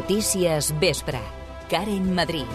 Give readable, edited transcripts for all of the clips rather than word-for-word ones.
Notícies Vespre. Karen Madrid.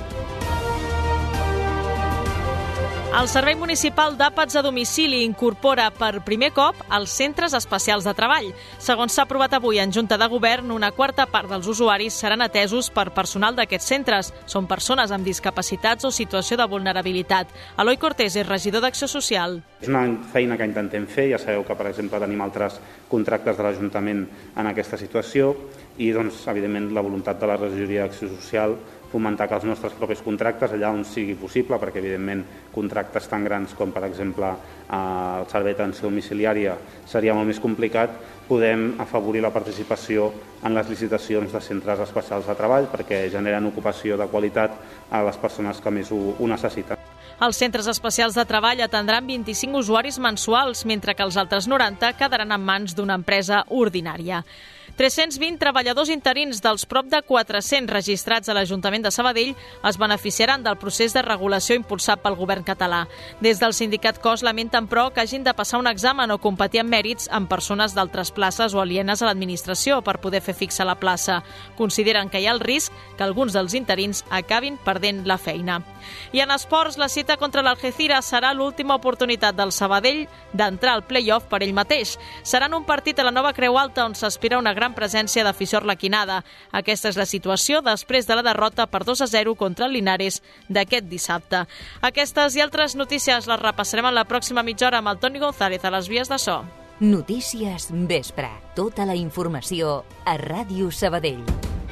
El Servei Municipal d'Àpats a Domicili incorpora per primer cop els centres especials de treball. Segons s'ha aprovat avui en Junta de Govern, una quarta part dels usuaris seran atesos per personal d'aquests centres. Són persones amb discapacitats o situació de vulnerabilitat. Eloi Cortés és regidor d'Acció Social. És una feina que intentem fer. Ja sabeu que, per exemple, tenim altres contractes de l'Ajuntament en aquesta situació i, doncs, evidentment, la voluntat de la regidoria d'Acció Social fomentar que els nostres propis contractes, allà on sigui possible, perquè evidentment contractes tan grans com per exemple el servei d'atenció domiciliària seria molt més complicat, podem afavorir la participació en les licitacions de centres especials de treball perquè generen ocupació de qualitat a les persones que més ho necessiten. Els centres especials de treball atendran 25 usuaris mensuals, mentre que els altres 90 quedaran en mans d'una empresa ordinària. 320 treballadors interins dels prop de 400 registrats a l'Ajuntament de Sabadell es beneficiaran del procés de regulació impulsat pel govern català. Des del sindicat COS lamenten, però, que hagin de passar un examen o competir en mèrits amb persones d'altres places o alienes a l'administració per poder fer fixa la plaça. Consideren que hi ha el risc que alguns dels interins acabin perdent la feina. I en esports, la cita contra l'Algeciras serà l'última oportunitat del Sabadell d'entrar al play-off per ell mateix. Serà en un partit a la Nova Creu Alta on s'aspira una gran presència d'afició arlequinada. Aquesta és la situació després de la derrota per 2-0 contra el Linares d'aquest dissabte. Aquestes i altres notícies les repassarem en la pròxima mitja hora amb el Toni González a les vies de so. Notícies Vespre. Tota la informació a Ràdio Sabadell.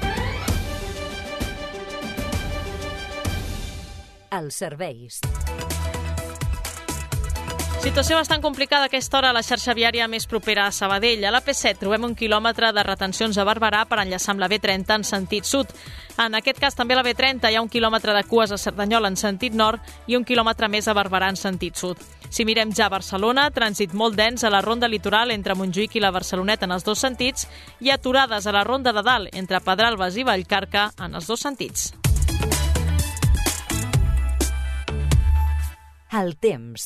Els serveis. Situació bastant complicada a aquesta hora a la xarxa viària més propera a Sabadell. A l'AP7 trobem 1 quilòmetre de retencions a Barberà per enllaçar amb la B30 en sentit sud. En aquest cas també a la B30 hi ha 1 quilòmetre de cues a Cerdanyola en sentit nord i 1 quilòmetre més a Barberà en sentit sud. Si mirem ja a Barcelona, trànsit molt dens a la ronda litoral entre Montjuïc i la Barceloneta en els dos sentits i aturades a la ronda de dalt entre Pedralbes i Vallcarca en els dos sentits. El temps.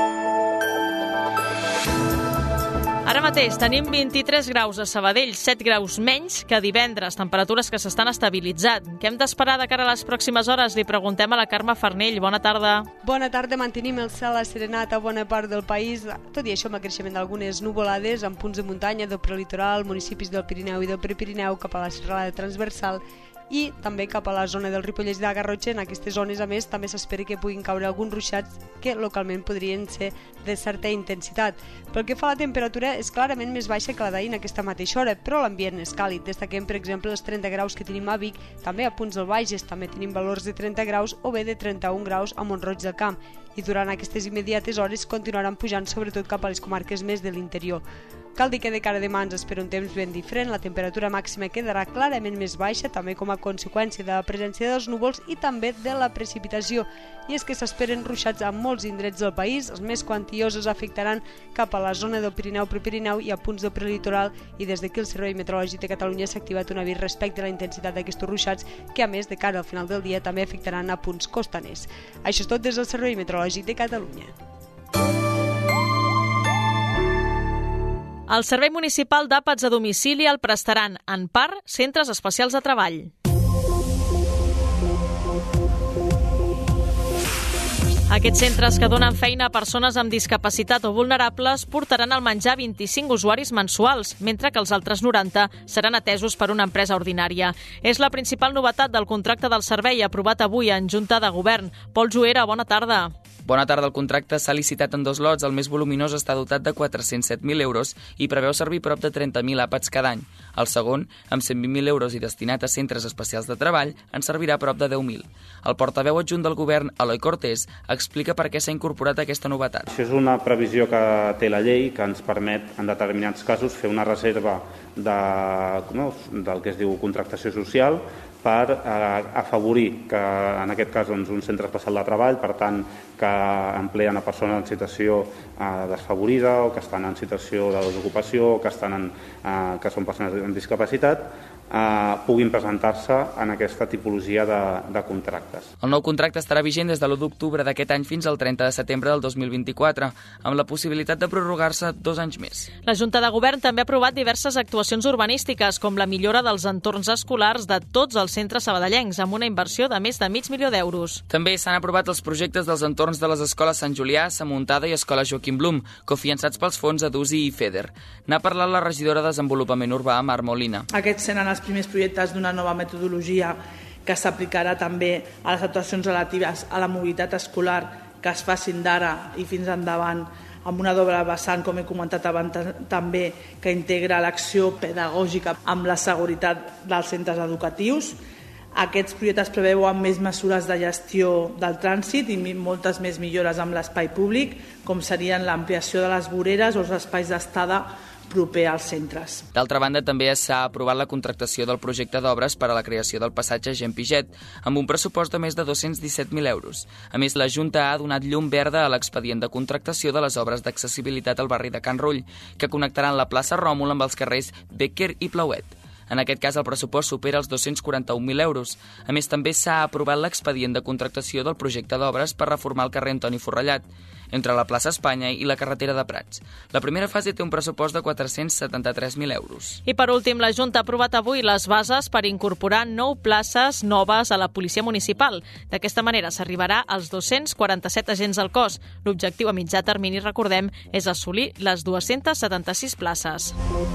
Ara mateix tenim 23 graus a Sabadell, 7 graus menys que divendres, temperatures que s'estan estabilitzant. Què hem d'esperar de cara a les pròximes hores? Li preguntem a la Carme Farnell. Bona tarda. Bona tarda. Mantenim el cel asserenat a bona part del país, tot i això amb el creixement d'algunes nuvolades en punts de muntanya del prelitoral, municipis del Pirineu i del Prepirineu cap a la serralada transversal i també cap a la zona del Ripollès i de la Garrotxa. En aquestes zones, a més, també s'espera que puguin caure alguns ruixats que localment podrien ser de certa intensitat. Pel que fa a la temperatura, és clarament més baixa que la d'ahir en aquesta mateixa hora, però l'ambient és càlid. Destaquem, per exemple, els 30 graus que tenim a Vic, també a punts del Bages, també tenim valors de 30 graus o bé de 31 graus a Mont-roig del Camp, i durant aquestes immediates hores continuaran pujant sobretot cap a les comarques més de l'interior. Cal dir que de cara a demà ens espera un temps ben diferent, la temperatura màxima quedarà clarament més baixa, també com a conseqüència de la presència dels núvols i també de la precipitació. I és que s'esperen ruixats a molts indrets del país, els més quantiosos afectaran cap a la zona del Pirineu-Prepirineu i a punts del prelitoral, i des d'aquí el Servei Meteorològic de Catalunya s'ha activat un avís respecte a la intensitat d'aquests ruixats, que a més, de cara al final del dia, també afectaran a punts costaners. Això és tot des del Servei Meteorològic de Catalunya. El Servei Municipal d'Àpats a Domicili el prestaran, en part, centres especials de treball. Aquests centres que donen feina a persones amb discapacitat o vulnerables portaran al menjar 25 usuaris mensuals, mentre que els altres 90 seran atesos per una empresa ordinària. És la principal novetat del contracte del servei aprovat avui en Junta de Govern. Pol Joera, bona tarda. Bona tarda. El contracte s'ha licitat en 2 lots. El més voluminós està dotat de 407.000 euros i preveu servir prop de 30.000 àpats cada any. El segon, amb 120.000 euros i destinat a centres especials de treball, en servirà prop de 10.000. El portaveu adjunt del govern, Eloi Cortés, explica per què s'ha incorporat aquesta novetat. Això és una previsió que té la llei que ens permet, en determinats casos, fer una reserva del que es diu contractació social per afavorir que, en aquest cas, un centre especial de treball, per tant, que empleen a persones en situació desfavorida o que estan en situació de desocupació o que són persones amb discapacitat, puguin presentar-se en aquesta tipologia de contractes. El nou contracte estarà vigent des de l'1 d'octubre d'aquest any fins al 30 de setembre del 2024, amb la possibilitat de prorrogar-se 2 anys més. La Junta de Govern també ha aprovat diverses actuacions urbanístiques, com la millora dels entorns escolars de tots els centres sabadellencs, amb una inversió de més de $500.000. També s'han aprovat els projectes dels entorns de les escoles Sant Julià, Sant Muntada i Escola Joaquim Blum, cofinançats pels fons EDUSI i FEDER. N'ha parlat la regidora de Desenvolupament Urbà, Mar Molina. Aquests seran els primers projectes d'una nova metodologia que s'aplicarà també a les actuacions relatives a la mobilitat escolar que es facin d'ara i fins endavant amb una doble vessant, com he comentat abans, també que integra l'acció pedagògica amb la seguretat dels centres educatius. Aquests projectes preveuen més mesures de gestió del trànsit i moltes més millores amb l'espai públic, com serien l'ampliació de les voreres o els espais d'estada proper als centres. D'altra banda, també s'ha aprovat la contractació del projecte d'obres per a la creació del passatge Gent Piget, amb un pressupost de més de 217.000 euros. A més, la Junta ha donat llum verda a l'expedient de contractació de les obres d'accessibilitat al barri de Can Rull, que connectaran la plaça Ròmul amb els carrers Becker i Plauet. En aquest cas, el pressupost supera els 241.000 euros. A més, també s'ha aprovat l'expedient de contractació del projecte d'obres per reformar el carrer Antoni Forrellat, entre la plaça Espanya i la carretera de Prats. La primera fase té un pressupost de 473.000 euros. I per últim, la Junta ha aprovat avui les bases per incorporar 9 places noves a la Policia Municipal. D'aquesta manera s'arribarà als 247 agents al cos. L'objectiu a mitjà termini, recordem, és assolir les 276 places.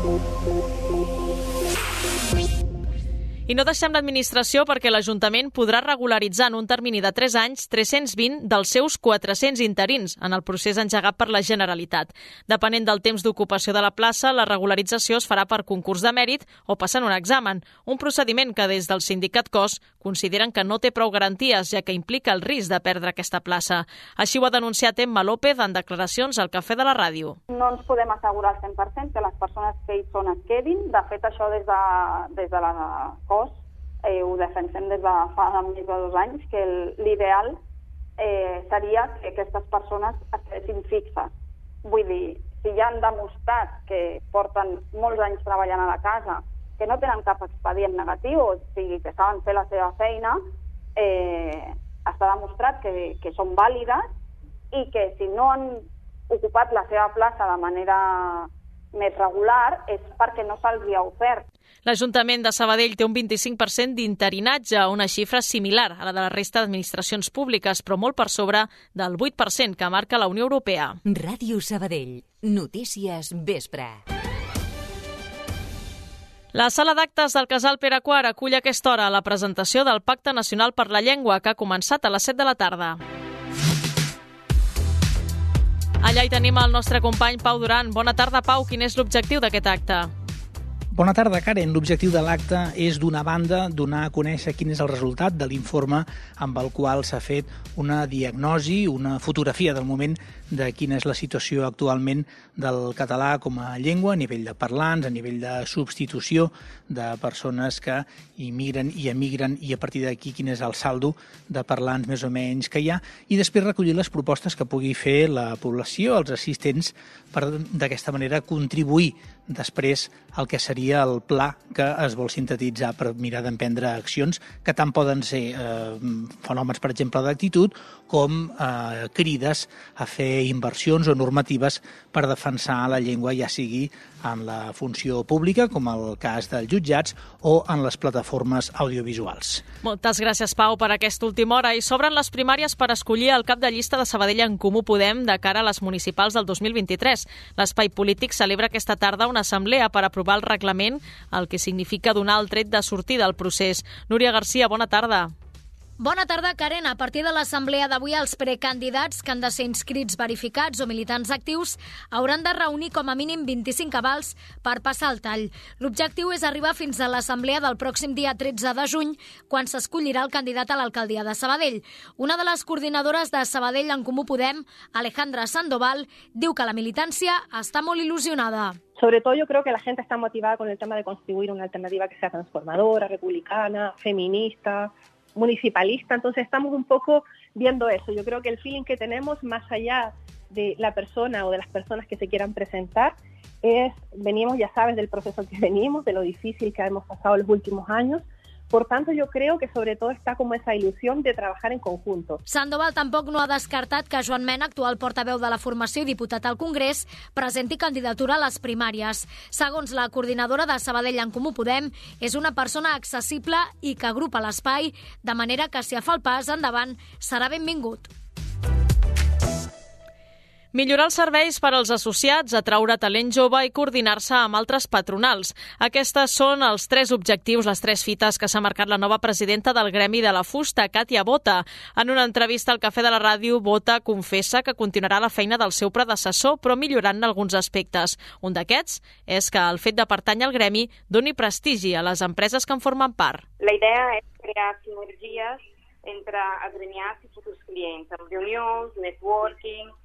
I no deixem l'administració perquè l'Ajuntament podrà regularitzar en un termini de 3 anys 320 dels seus 400 interins en el procés engegat per la Generalitat. Depenent del temps d'ocupació de la plaça, la regularització es farà per concurs de mèrit o passant un examen, un procediment que des del sindicat COS consideren que no té prou garanties, ja que implica el risc de perdre aquesta plaça. Així ho ha denunciat Emma López en declaracions al Cafè de la Ràdio. No ens podem assegurar al 100% que les persones que hi són es quedin. De fet, això des de la COS ho defensem des de fa més de 2 anys, que l'ideal seria que aquestes persones es quedessin fixes. Vull dir, si ja han demostrat que porten molts anys treballant a la casa, que no tenen cap expedient negatiu, o sigui, que saben fer la seva feina, està demostrat que són vàlides i que si no han ocupat la seva plaça de manera més regular és perquè no se'ls ha ofert. L'Ajuntament de Sabadell té un 25% d'interinatge, una xifra similar a la de la resta d'administracions públiques, però molt per sobre del 8% que marca la Unió Europea. Ràdio Sabadell. Notícies vespre. La sala d'actes del Casal Pere IV acull a aquesta hora la presentació del Pacte Nacional per la Llengua, que ha començat a les 7 de la tarda. Allà hi tenim el nostre company Pau Duran. Bona tarda, Pau. Quin és l'objectiu d'aquest acte? Bona tarda, Karen. L'objectiu de l'acte és, d'una banda, donar a conèixer quin és el resultat de l'informe amb el qual s'ha fet una diagnosi, una fotografia del moment de quina és la situació actualment del català com a llengua a nivell de parlants, a nivell de substitució de persones que immigren i emigren, i a partir d'aquí quin és el saldo de parlants més o menys que hi ha, i després recollir les propostes que pugui fer la població, els assistents, per d'aquesta manera contribuir després al que seria el pla que es vol sintetitzar per mirar d'emprendre accions que tant poden ser fenòmens, per exemple, d'actitud, com crides a fer inversions o normatives per defensar la llengua, ja sigui en la funció pública, com el cas dels jutjats, o en les plataformes audiovisuals. Moltes gràcies, Pau, per aquesta última hora. I s'obren les primàries per escollir el cap de llista de Sabadell en Comú Podem de cara a les municipals del 2023. L'espai polític celebra aquesta tarda una assemblea per aprovar el reglament, el que significa donar el tret de sortida al procés. Núria Garcia, bona tarda. Bona tarda, Karen. A partir de l'assemblea d'avui, els precandidats que han de ser inscrits, verificats o militants actius hauran de reunir com a mínim 25 avals per passar el tall. L'objectiu és arribar fins a l'assemblea del pròxim dia 13 de juny, quan s'escollirà el candidat a l'alcaldia de Sabadell. Una de les coordinadores de Sabadell en Comú Podem, Alejandra Sandoval, diu que la militància està molt il·lusionada. Sobre todo yo creo que la gente está motivada con el tema de constituir una alternativa que sea transformadora, republicana, feminista, municipalista. Entonces estamos un poco viendo eso. Yo creo que el feeling que tenemos, más allá de la persona o de las personas que se quieran presentar. Venimos, ya sabes, del proceso que venimos, de lo difícil que hemos pasado los últimos años. Por tanto, yo creo que sobre todo está como esa ilusión de trabajar en conjunto. Sandoval tampoc no ha descartat que Joan Mena, actual portaveu de la formació i diputat al Congrés, presenti candidatura a les primàries. Segons la coordinadora de Sabadell en Comú Podem, és una persona accessible i que agrupa l'espai, de manera que si fa el pas endavant serà benvingut. Millorar els serveis per als associats, atraure talent jove i coordinar-se amb altres patronals. Aquestes són els 3 objectius, les 3 fites que s'ha marcat la nova presidenta del Gremi de la Fusta, Càtia Bota. En una entrevista al Cafè de la Ràdio, Bota confessa que continuarà la feina del seu predecessor, però millorant alguns aspectes. Un d'aquests és que el fet de pertànyer al gremi doni prestigi a les empreses que en formen part. La idea és crear sinergies entre agremiats i futurs clients, amb reunions, networking.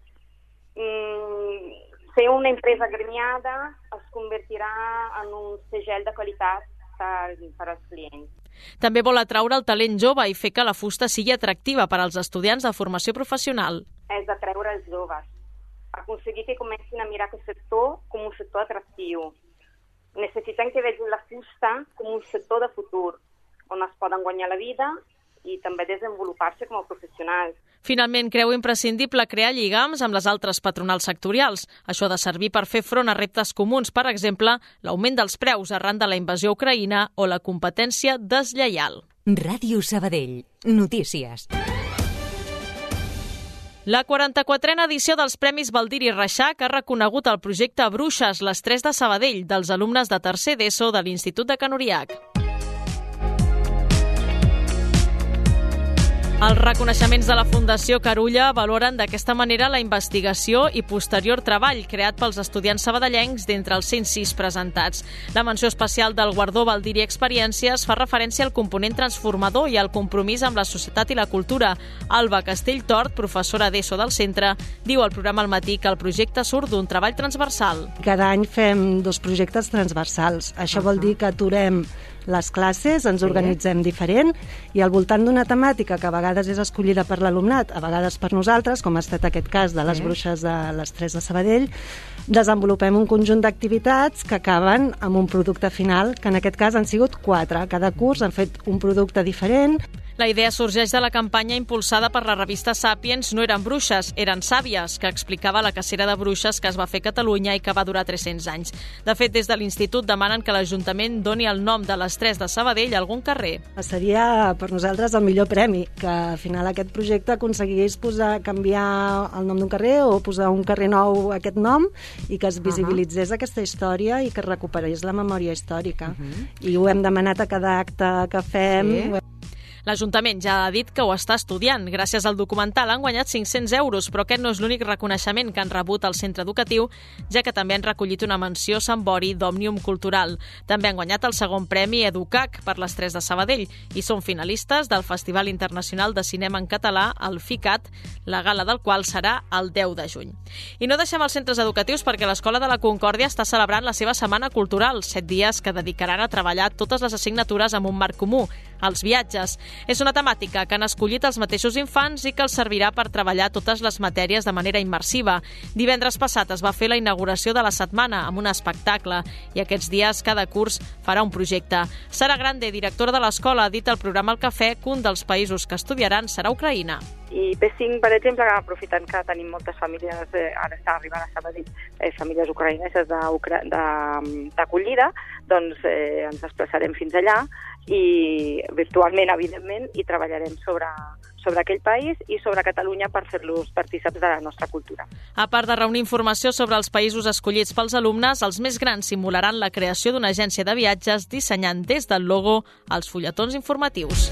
Ser una empresa agremiada es convertirà en un segell de qualitat per als clients. També vol atraure el talent jove i fer que la fusta sigui atractiva per als estudiants de formació professional. És atraure els joves, aconseguir que comencin a mirar aquest sector com un sector atractiu. Necessitem que vegin la fusta com un sector de futur, on es poden guanyar la vida i també desenvolupar-se com a professionals. Finalment, creu imprescindible crear lligams amb les altres patronals sectorials. Això ha de servir per fer front a reptes comuns, per exemple, l'augment dels preus arran de la invasió a Ucraïna o la competència deslleial. Ràdio Sabadell. Notícies. La 44a edició dels Premis Baldiri Reixac ha reconegut el projecte Bruixes, les 3 de Sabadell, dels alumnes de tercer d'ESO de l'Institut de Can Uriach. Els reconeixements de la Fundació Carulla valoren d'aquesta manera la investigació i posterior treball creat pels estudiants sabadellencs d'entre els 106 presentats. La menció especial del Guardó Baldiri Experiències fa referència al component transformador i al compromís amb la societat i la cultura. Alba Castelltort, professora d'ESO del centre, diu al programa Al Matí que el projecte surt d'un treball transversal. Cada any fem 2 projectes transversals. Això vol dir que aturem les classes, ens organitzem diferent i al voltant d'una temàtica que a vegades és escollida per l'alumnat, a vegades per nosaltres, com ha estat aquest cas de les bruixes de les 3 de Sabadell, desenvolupem un conjunt d'activitats que acaben amb un producte final, que en aquest cas han sigut 4. Cada curs han fet un producte diferent. La idea sorgeix de la campanya impulsada per la revista Sàpiens No eren bruixes, eren sàvies, que explicava la cacera de bruixes que es va fer a Catalunya i que va durar 300 anys. De fet, des de l'Institut demanen que l'Ajuntament doni el nom de les 3 de Sabadell a algun carrer. Seria per nosaltres el millor premi, que al final aquest projecte aconseguís canviar el nom d'un carrer o posar un carrer nou aquest nom i que es visibilitzés aquesta història i que es recuperés la memòria històrica. I ho hem demanat a cada acte que fem. L'Ajuntament ja ha dit que ho està estudiant. Gràcies al documental han guanyat 500 euros, però aquest no és l'únic reconeixement que han rebut al centre educatiu, ja que també han recollit una menció Sant Bori d'Òmnium Cultural. També han guanyat el segon premi EduCAC per les 3 de Sabadell i són finalistes del Festival Internacional de Cinema en Català, el FICAT, la gala del qual serà el 10 de juny. I no deixem els centres educatius perquè l'Escola de la Concòrdia està celebrant la seva setmana cultural, 7 dies que dedicaran a treballar totes les assignatures amb un marc comú, els viatges. És una temàtica que han escollit els mateixos infants i que els servirà per treballar totes les matèries de manera immersiva. Divendres passat es va fer la inauguració de la setmana amb un espectacle i aquests dies cada curs farà un projecte. Sara Grande, directora de l'escola, ha dit al programa El Cafè que un dels països que estudiaran serà Ucraïna. I P5, per exemple, aprofitant que tenim moltes famílies, ara està arribant a Sabadell, famílies ucraïneses d'acollida, doncs ens desplaçarem fins allà i virtualment, evidentment, i treballarem sobre aquell país i sobre Catalunya per fer-los partíceps de la nostra cultura. A part de reunir informació sobre els països escollits pels alumnes, els més grans simularan la creació d'una agència de viatges dissenyant des del logo els fulletons informatius.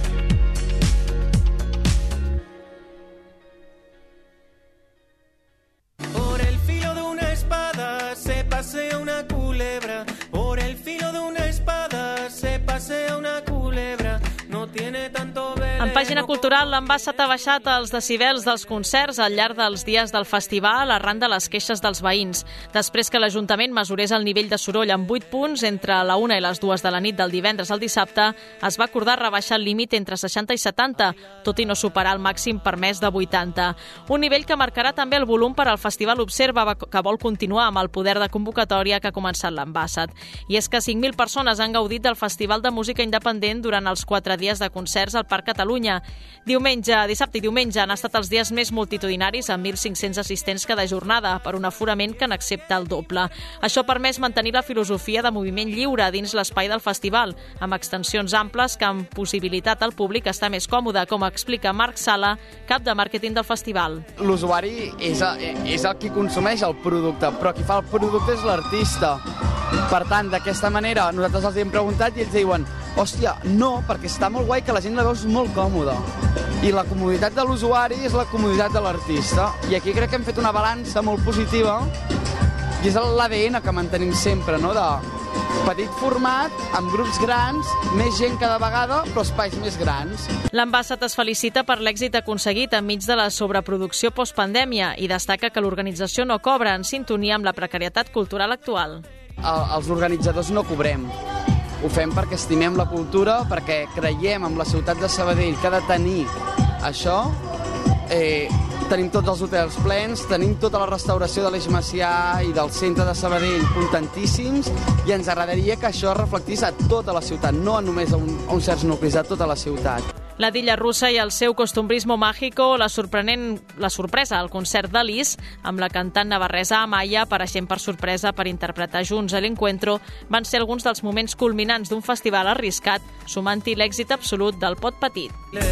Por el filo de una espada se pasea una culebra. Por el filo de una espada se pasea una culebra. No tiene tanto velo. Pàgina cultural, l'Ambassat ha baixat els decibels dels concerts al llarg dels dies del festival arran de les queixes dels veïns. Després que l'Ajuntament mesurés el nivell de soroll amb 8 punts entre la 1 i les 2 de la nit del divendres al dissabte, es va acordar rebaixar el límit entre 60 i 70, tot i no superar el màxim permès de 80. Un nivell que marcarà també el volum per al Festival Observa, que vol continuar amb el poder de convocatòria que ha començat l'Ambassat. I és que 5.000 persones han gaudit del Festival de Música Independent durant els 4 dies de concerts al Parc Catalunya. Dissabte i diumenge han estat els dies més multitudinaris, amb 1.500 assistents cada jornada, per un aforament que n'accepta el doble. Això ha permès mantenir la filosofia de moviment lliure dins l'espai del festival, amb extensions amples que han possibilitat al públic estar més còmode, com explica Marc Sala, cap de màrqueting del festival. L'usuari és el qui consumeix el producte, però qui fa el producte és l'artista. Per tant, d'aquesta manera, nosaltres els hem preguntat i ells diuen hòstia, no, perquè està molt guai que la gent la veus molt còmoda. I la comoditat de l'usuari és la comoditat de l'artista. I aquí crec que hem fet una balança molt positiva i és l'ADN que mantenim sempre, no?, de petit format, amb grups grans, més gent cada vegada, però espais més grans. L'Ambassat es felicita per l'èxit aconseguit enmig de la sobreproducció postpandèmia i destaca que l'organització no cobra, en sintonia amb la precarietat cultural actual. Els organitzadors no cobrem. Ho fem perquè estimem la cultura, perquè creiem en la ciutat de Sabadell que ha de tenir això. Tenim tots els hotels plens, tenim tota la restauració de l'Eix Macià i del centre de Sabadell contentíssims i ens agradaria que això reflectís a tota la ciutat, no només a uns certs nuclis, a tota la ciutat. La Dilla Russa i el seu Costumbrismo Mágico, la sorpresa al concert d'Alice, amb la cantant navarresa Amaya apareixent per sorpresa per interpretar junts a l'Encuentro, van ser alguns dels moments culminants d'un festival arriscat, sumant-hi l'èxit absolut del Pot Petit.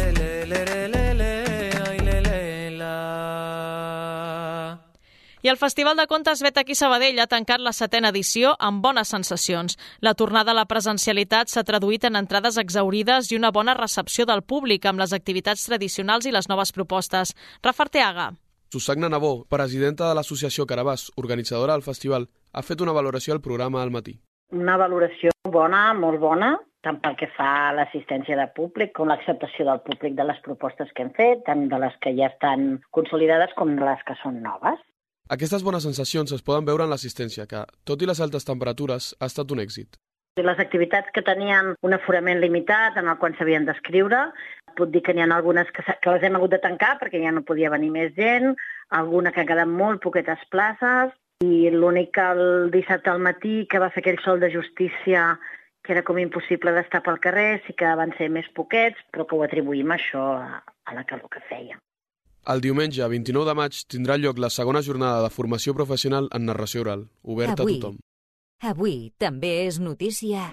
I el Festival de Contes Vet aquí Sabadell ha tancat la 7a edició amb bones sensacions. La tornada a la presencialitat s'ha traduït en entrades exhaurides i una bona recepció del públic amb les activitats tradicionals i les noves propostes. Rafa Arteaga. Susagna Nabó, presidenta de l'associació Carabàs, organitzadora del festival, ha fet una valoració al programa al matí. Una valoració bona, molt bona, tant pel que fa a l'assistència de públic com l'acceptació del públic de les propostes que hem fet, tant de les que ja estan consolidades com de les que són noves. Aquestes bones sensacions es poden veure en l'assistència, que, tot i les altes temperatures, ha estat un èxit. Les activitats que tenien un aforament limitat en el qual s'havien d'escriure, puc dir que n'hi ha algunes que les hem hagut de tancar perquè ja no podia venir més gent, alguna que ha quedat molt poquetes places, i l'únic que el dissabte al matí que va fer aquell sol de justícia que era com impossible d'estar pel carrer, sí que van ser més poquets, però que ho atribuïm això a la calor que feia. El diumenge, 29 de maig, tindrà lloc la segona jornada de formació professional en narració oral, oberta a tothom. Avui també és notícia.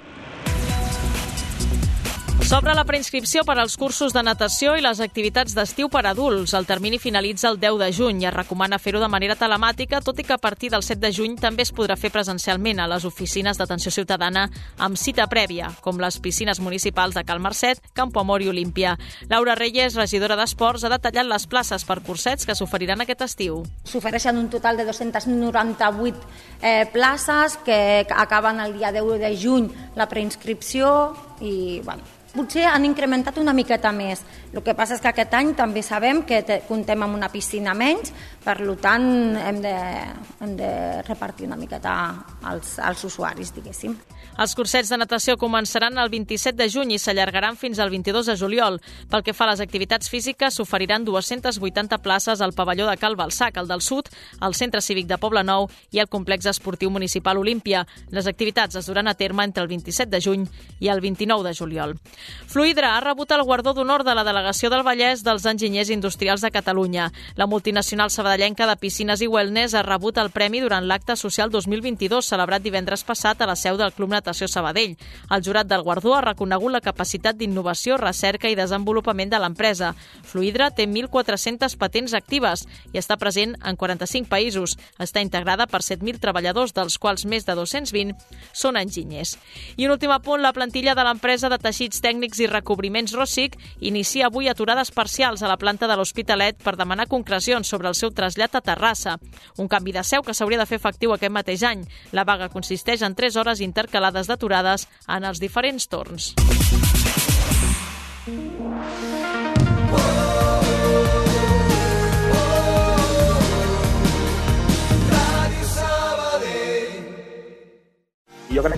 S'obre la preinscripció per als cursos de natació i les activitats d'estiu per adults. El termini finalitza el 10 de juny i es recomana fer-ho de manera telemàtica, tot i que a partir del 7 de juny també es podrà fer presencialment a les oficines d'atenció ciutadana amb cita prèvia, com les piscines municipals de Cal Marcet, Campo Amor i Olímpia. Laura Reyes, regidora d'Esports, ha detallat les places per cursets que s'oferiran aquest estiu. S'ofereixen un total de 298 places que acaben el dia 10 de juny la preinscripció i, potser han incrementat una miqueta més. El que passa és que aquest any també sabem que comptem amb una piscina menys, per tant hem de repartir una miqueta als usuaris, diguéssim. Els cursets de natació començaran el 27 de juny i s'allargaran fins al 22 de juliol. Pel que fa a les activitats físiques, s'oferiran 280 places al pavelló de Cal Balsac, al del Sud, al Centre Cívic de Poblenou i al Complex Esportiu Municipal Olímpia. Les activitats es duran a terme entre el 27 de juny i el 29 de juliol. Fluidra ha rebut el guardó d'honor de la Delegació del Vallès dels Enginyers Industrials de Catalunya. La multinacional sabadellenca de piscines i wellness ha rebut el premi durant l'acte social 2022, celebrat divendres passat a la seu del Club Natació Sabadell. El jurat del guardó ha reconegut la capacitat d'innovació, recerca i desenvolupament de l'empresa. Fluidra té 1.400 patents actives i està present en 45 països. Està integrada per 7.000 treballadors, dels quals més de 220 són enginyers. I un últim apunt, la plantilla de l'empresa de teixits tècnics i recobriments Rossic inicia avui aturades parcials a la planta de l'Hospitalet per demanar concrecions sobre el seu trasllat a Terrassa. Un canvi de seu que s'hauria de fer efectiu aquest mateix any. La vaga consisteix en 3 hores intercalades d'aturades en els diferents torns.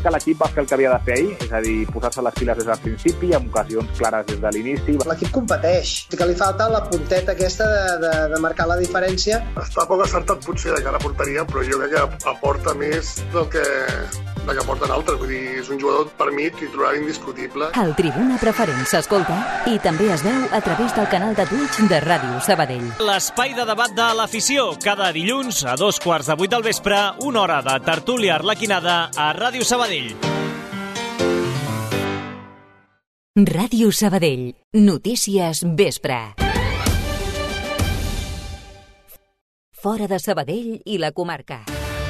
que l'equip va fer el que havia de fer ahir, és a dir, posar-se les piles des del principi, amb ocasions clares des de l'inici. L'equip competeix, que li falta la punteta aquesta de marcar la diferència. Està poc acertat potser de cara a porteria, però jo crec que aporta més del que aporten altres. Vull dir, és un jugador, per mi, titular indiscutible. El Tribuna Preferent s'escolta i també es veu a través del canal de Twitch de Ràdio Sabadell. L'espai de debat de l'afició, cada dilluns a 7:45 del vespre, una hora de tertúlia arlequinada a Ràdio Sabadell. Ràdio Sabadell. Notícies vespre. Fora de Sabadell i la comarca.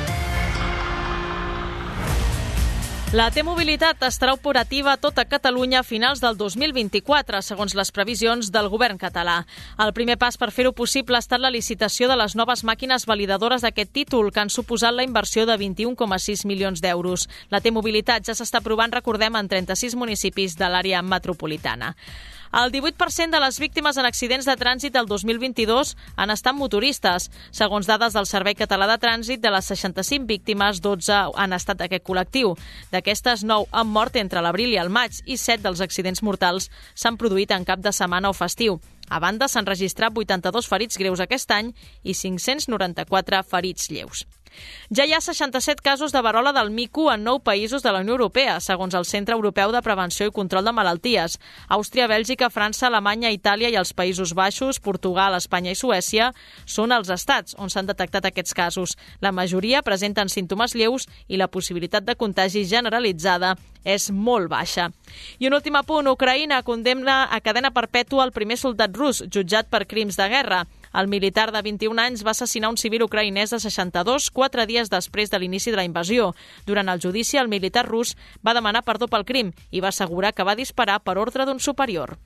La T-Mobilitat estarà operativa a tota Catalunya a finals del 2024, segons les previsions del govern català. El primer pas per fer-ho possible ha estat la licitació de les noves màquines validadores d'aquest títol, que han suposat la inversió de 21,6 milions d'euros. La T-Mobilitat ja s'està provant, recordem, en 36 municipis de l'àrea metropolitana. El 18% de les víctimes en accidents de trànsit del 2022 han estat motoristes. Segons dades del Servei Català de Trànsit, de les 65 víctimes, 12 han estat d'aquest col·lectiu. D'aquestes, 9 han mort entre l'abril i el maig i 7 dels accidents mortals s'han produït en cap de setmana o festiu. A banda, s'han registrat 82 ferits greus aquest any i 594 ferits lleus. Ja hi ha 67 casos de verola del mico en 9 països de la Unió Europea, segons el Centre Europeu de Prevenció i Control de Malalties. Àustria, Bèlgica, França, Alemanya, Itàlia i els Països Baixos, Portugal, Espanya i Suècia són els estats on s'han detectat aquests casos. La majoria presenten símptomes lleus i la possibilitat de contagi generalitzada és molt baixa. I un últim apunt, Ucraïna condemna a cadena perpètua el primer soldat rus jutjat per crims de guerra. El militar de 21 anys va assassinar un civil ucraïnès de 62, 4 dies després de l'inici de la invasió. Durant el judici, el militar rus va demanar perdó pel crim i va assegurar que va disparar per ordre d'un superior.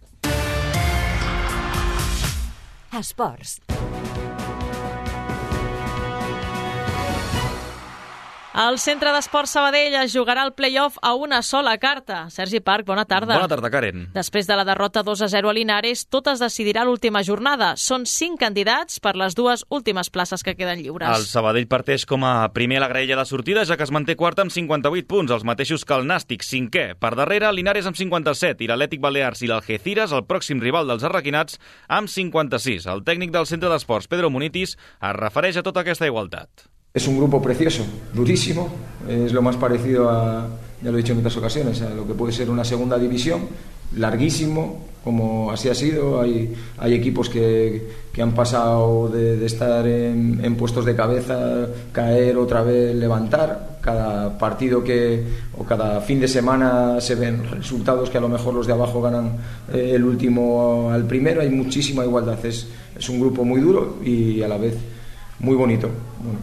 Esports. El Centre d'Esports Sabadell es jugarà el play-off a una sola carta. Sergi Parc, bona tarda. Bona tarda, Karen. Després de la derrota 2-0 a Linares, tot es decidirà a l'última jornada. Són 5 candidats per les 2 últimes places que queden lliures. El Sabadell parteix com a primer a la graella de sortida, ja que es manté quart amb 58 punts, els mateixos que el Nàstic, 5è. Per darrere, Linares amb 57 i l'Atlètic Balears i l'Algeciras, el pròxim rival dels arraquinats, amb 56. El tècnic del Centre d'Esports, Pedro Munitis, es refereix a tota aquesta igualtat. Es un grupo precioso, durísimo, es lo más parecido a, ya lo he dicho en otras ocasiones, a lo que puede ser una segunda división, larguísimo, como así ha sido. Hay equipos que han pasado de estar en puestos de cabeza, caer otra vez, levantar. Cada partido o cada fin de semana se ven resultados que a lo mejor los de abajo ganan el último al primero. Hay muchísima igualdad, es un grupo muy duro y a la vez muy bonito. Bueno,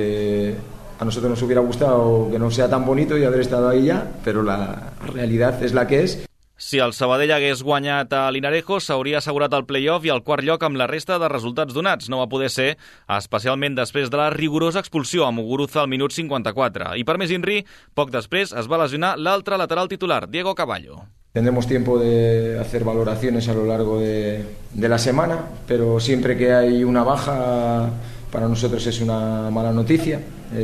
a nosotros nos hubiera gustado que no sea tan bonito y haber estado ahí ya, pero la realidad es la que es. Si el Sabadell hagués guanyat a Linarejo, s'hauria assegurat el play-off i el quart lloc amb la resta de resultats donats. No va poder ser, especialment després de la rigorosa expulsió a Muguruza al minut 54. I per més Inri, poc després es va lesionar l'altre lateral titular, Diego Caballo. Tendremos tiempo de hacer valoraciones a lo largo de la semana, pero siempre que hay una baja, para nosotros es una mala noticia.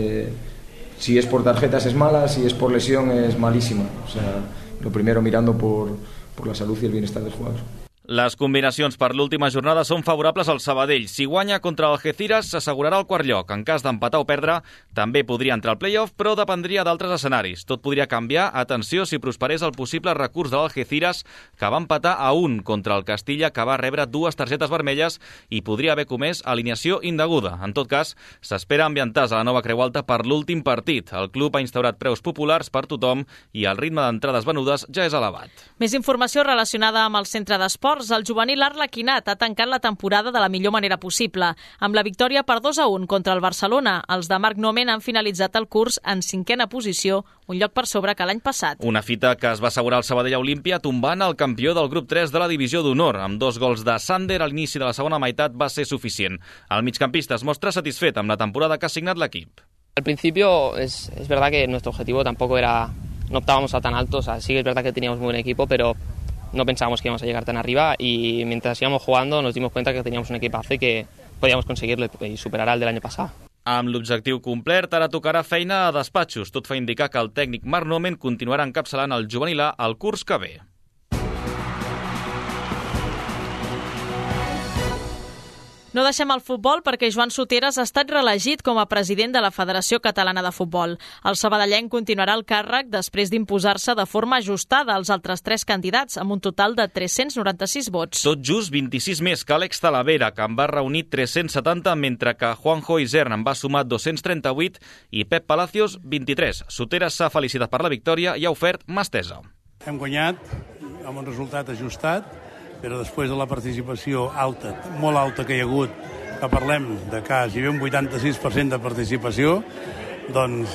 Si es por tarjetas es mala, si es por lesión es malísima. O sea, lo primero mirando por la salud y el bienestar del jugador. Les combinacions per l'última jornada són favorables al Sabadell. Si guanya contra l'Algeciras, s'assegurarà el quart lloc. En cas d'empatar o perdre, també podria entrar al play-off, però dependria d'altres escenaris. Tot podria canviar, atenció, si prosperés el possible recurs de l'Algeciras, que va empatar a 1 contra el Castilla, que va rebre 2 targetes vermelles i podria haver comès alineació indeguda. En tot cas, s'espera ambientars a la nova Creu Alta per l'últim partit. El club ha instaurat preus populars per tothom i el ritme d'entrades venudes ja és elevat. Més informació relacionada amb el Centre d'Esports. El juvenil Arlequinat ha tancat la temporada de la millor manera possible. Amb la victòria per 2-1 contra el Barcelona, els de Marc Nomen han finalitzat el curs en 5a posició, un lloc per sobre que l'any passat. Una fita que es va assegurar el Sabadell Olímpia tombant el campió del grup 3 de la divisió d'honor. Amb 2 gols de Sander a l'inici de la segona meitat va ser suficient. El migcampista es mostra satisfet amb la temporada que ha signat l'equip. Al principio es verdad que nuestro objetivo tampoco era, no optábamos a tan alto, o sea, sí que es verdad que teníamos muy buen equipo, pero no pensábamos que íbamos a llegar tan arriba y mientras íbamos jugando nos dimos cuenta que teníamos un equipazo y que podíamos conseguirlo y superar al del año pasado. Amb l'objectiu complert, ara tocarà feina a despatxos. Tot fa indicar que el tècnic Marc Nomen continuarà encapçalant el juvenil A el curs que ve. No deixem el futbol perquè Joan Soteras ha estat reelegit com a president de la Federació Catalana de Futbol. El sabadellenc continuarà el càrrec després d'imposar-se de forma ajustada als altres 3 candidats, amb un total de 396 vots. Tot just 26 més que Àlex Talavera, que en va reunir 370, mentre que Juanjo Isern en va sumar 238 i Pep Palacios 23. Soteras s'ha felicitat per la victòria i ha ofert mà estesa. Hem guanyat amb un resultat ajustat, però després de la participació alta, molt alta que hi ha hagut, que parlem de quasi un 86% de participació, doncs,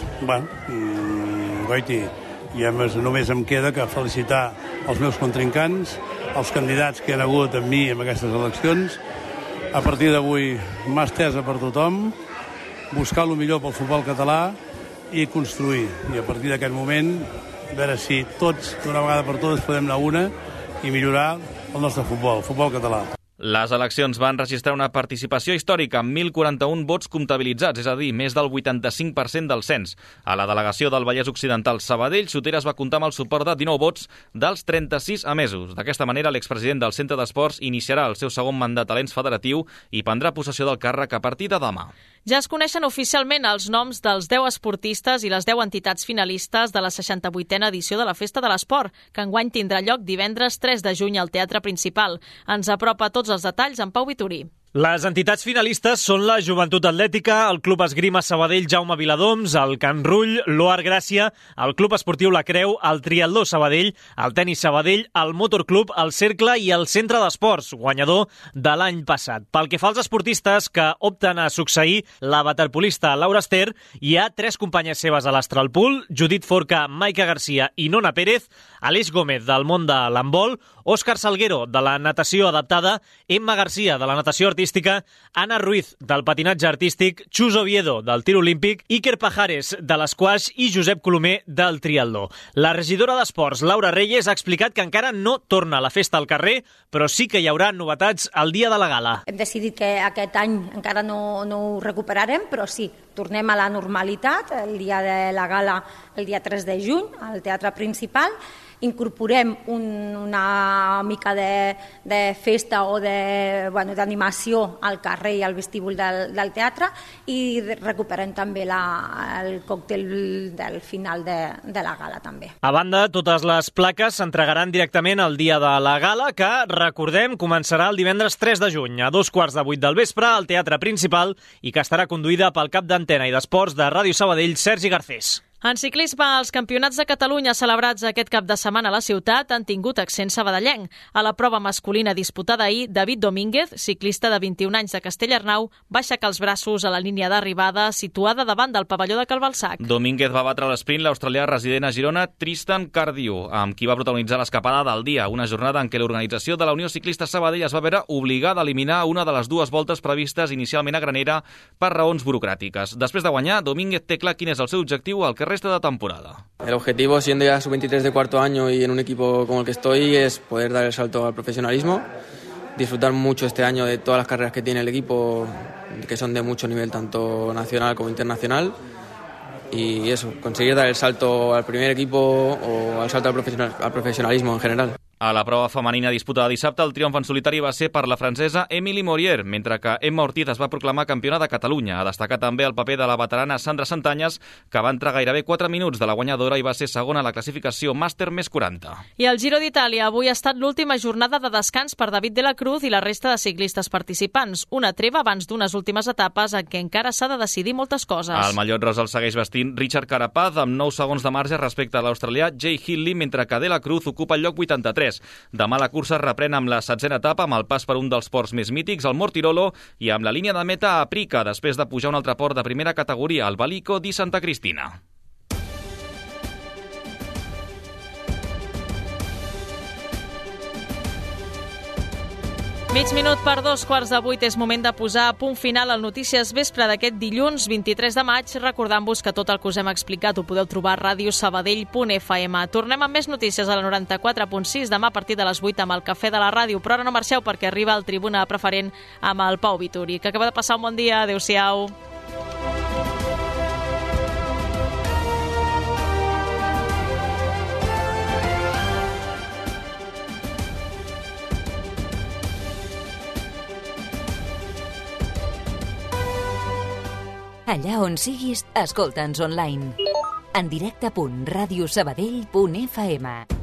goiti, i a més només em queda que felicitar els meus contrincants, els candidats que hi ha hagut amb mi en aquestes eleccions. A partir d'avui, mà estesa per tothom, buscar el millor pel futbol català i construir. I a partir d'aquest moment, veure si tots, d'una vegada per totes, podem anar una i millorar el nostre futbol català. Les eleccions van registrar una participació històrica amb 1.041 vots comptabilitzats, és a dir, més del 85% del cens. A la delegació del Vallès Occidental Sabadell, Soteras va comptar amb el suport de 19 vots dels 36 emesos. D'aquesta manera, l'expresident del Centre d'Esports iniciarà el seu segon mandat a l'ens federatiu i prendrà possessió del càrrec a partir de demà. Ja es coneixen oficialment els noms dels 10 esportistes i les 10 entitats finalistes de la 68a edició de la Festa de l'Esport, que enguany tindrà lloc divendres 3 de juny al Teatre Principal. Ens apropa tots els detalls en Pau Vitorí. Les entitats finalistes són la Joventut Atlètica, el Club Esgrima Sabadell Jaume Viladoms, el Can Rull, l'Oar Gràcia, el Club Esportiu La Creu, el Triatló Sabadell, el Tenis Sabadell, el Motorclub, el Cercle i el Centre d'Esports, guanyador de l'any passat. Pel que fa als esportistes que opten a succeir la waterpolista Laura Ester, hi ha 3 companyes seves a l'Astralpool, Judit Forca, Maica Garcia i Nona Pérez, Aleix Gómez del món de l'handbol, Òscar Salguero de la natació adaptada, Emma Garcia de la natació artística, Anna Ruiz del patinatge artístic, Xus Oviedo del tir olímpic, Iker Pajares de l'esquaix i Josep Colomer del triatló. La regidora d'Esports, Laura Reyes, ha explicat que encara no torna la festa al carrer, però sí que hi haurà novetats el dia de la gala. Hem decidit que aquest any encara no ho recuperarem, però sí, tornem a la normalitat el dia de la gala, el dia 3 de juny, al Teatre Principal. Incorporem una mica de festa o d'animació al carrer i al vestíbul del teatre i recuperem també el còctel del final de la gala també. A banda, totes les plaques s'entregaran directament el dia de la gala, que, recordem, començarà el divendres 3 de juny a 7:15 del vespre al Teatre Principal i que estarà conduïda pel cap d'antena i d'esports de Ràdio Sabadell, Sergi Garcés. En ciclisme, els campionats de Catalunya celebrats aquest cap de setmana a la ciutat han tingut accent sabadellenc. A la prova masculina disputada ahir, David Domínguez, ciclista de 21 anys de Castellarnau, va aixecar els braços a la línia d'arribada situada davant del pavelló de Calvalsac. Domínguez va batre a l'esprint l'australià resident a Girona Tristan Cardio, amb qui va protagonitzar l'escapada del dia, una jornada en què l'organització de la Unió Ciclista Sabadell es va veure obligada a eliminar una de les 2 voltes previstes inicialment a Granera per raons burocràtiques. Després de guanyar, Domínguez té clar quin és el seu objectiu al que resta de temporada. El objetivo, siendo ya sub-23 de cuarto año y en un equipo como el que estoy, es poder dar el salto al profesionalismo, disfrutar mucho este año de todas las carreras que tiene el equipo, que son de mucho nivel, tanto nacional como internacional, y eso, conseguir dar el salto al primer equipo o al salto al profesionalismo en general. A la prova femenina disputada dissabte, el triomf en solitari va ser per la francesa Émilie Morier, mentre que Emma Ortiz es va proclamar campiona de Catalunya. A destacar també el paper de la veterana Sandra Santanyes, que va entrar gairebé 4 minuts de la guanyadora i va ser segona a la classificació màster més 40. I el Giro d'Itàlia avui ha estat l'última jornada de descans per David de la Cruz i la resta de ciclistes participants. Una treva abans d'unes últimes etapes en què encara s'ha de decidir moltes coses. El mallot rosa el segueix vestint Richard Carapaz amb 9 segons de marge respecte a l'australià Jay Hindley, mentre que de la Cruz ocupa el lloc 83. Demà la cursa reprèn amb la 7a etapa amb el pas per un dels ports més mítics, el Mortirolo, i amb la línia de meta a Prica, després de pujar un altre port de primera categoria, el Valico di Santa Cristina. Mig minut per 7:45 és moment de posar a punt final al Notícies Vespre d'aquest dilluns 23 de maig, recordant-vos que tot el que us hem explicat ho podeu trobar a radiosabadell.fm. Tornem amb més notícies a la 94.6 demà a partir de les 8 amb el Cafè de la Ràdio, però ara no marxeu perquè arriba el Tribuna Preferent amb el Pau Vitorí. Que acaba de passar un bon dia. Adéu-siau. Allà on siguis, escolta'ns online. En directe.radiosabadell.fm.